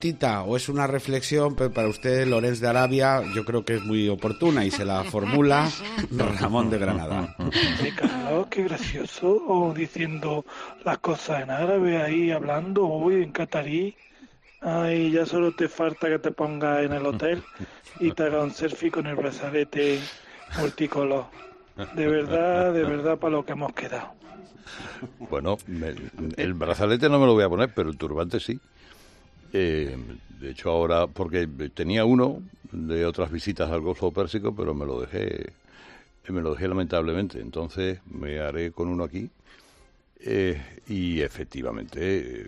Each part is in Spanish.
Tita, o es una reflexión, pero para usted, Lorenz de Arabia, yo creo que es muy oportuna y se la formula Ramón de Granada. Carlos, qué gracioso, o diciendo las cosas en árabe ahí, hablando, hoy en catarí. Ay, ya solo te falta que te pongas en el hotel y te haga un selfie con el brazalete multicolor. De verdad, para lo que hemos quedado. Bueno, el brazalete no me lo voy a poner, pero el turbante sí. De hecho ahora, porque tenía uno de otras visitas al Golfo Pérsico, pero me lo dejé lamentablemente. Entonces me haré con uno aquí y efectivamente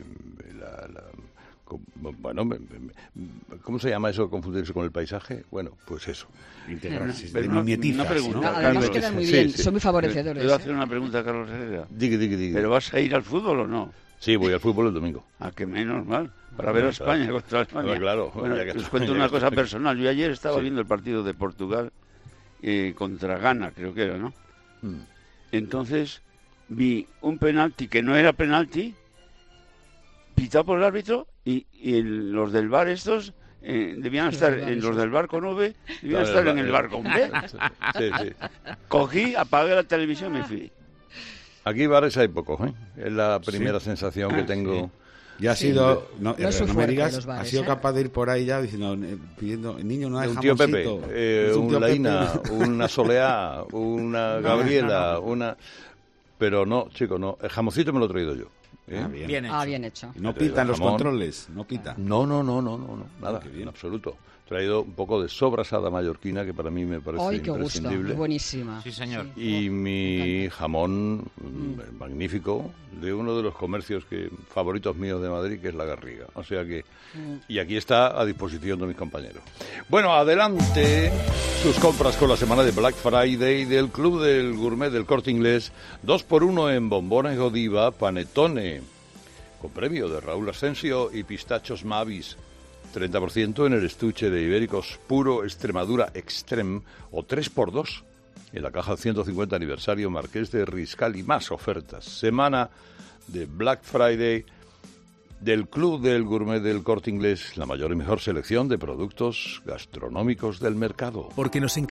bueno, ¿cómo se llama eso, confundirse con el paisaje? Bueno, pues eso. Pero una pregunta, ¿no? Además quedan muy bien, son muy favorecedores. ¿Puedo hacer una pregunta a Carlos Herrera? Diga. ¿Pero vas a ir al fútbol o no? Sí, voy al fútbol el domingo. Ah, que menos mal, para ver a España contra España. Claro. Bueno, os cuento una cosa personal. Yo ayer estaba viendo el partido de Portugal contra Ghana, creo que era, ¿no? Entonces vi un penalti que no era penalti, pitado por el árbitro, y los del VAR estos debían estar, los del VAR con V, debían estar en el VAR con B. Sí. Cogí, apagué la televisión y me fui. Aquí bares hay pocos, ¿eh? Es la primera sensación que tengo. Ya ha sido, no me digas, los bares, ha sido capaz de ir por ahí ya diciendo, pidiendo, niño, no hay un tío jamoncito. Pepe, un Laína, una Soleá, una Gabriela, una... Pero no, chico, no. El jamoncito me lo he traído yo. Bien hecho. No pitan los controles, no pita. No, nada, en absoluto. He traído un poco de sobrasada mallorquina, que para mí me parece imprescindible. Gusto, buenísima. Sí, señor. Y mi jamón magnífico de uno de los comercios favoritos míos de Madrid, que es La Garriga. O sea que... Y aquí está a disposición de mis compañeros. Bueno, adelante sus compras con la semana de Black Friday del Club del Gourmet del Corte Inglés. 2x1 en bombones Godiva, panetone, con premio de Raúl Asensio, y pistachos Mavis. 30% en el estuche de Ibéricos Puro Extremadura Extreme, o 3x2 en la caja 150 aniversario Marqués de Riscal, y más ofertas. Semana de Black Friday del Club del Gourmet del Corte Inglés, la mayor y mejor selección de productos gastronómicos del mercado. Porque nos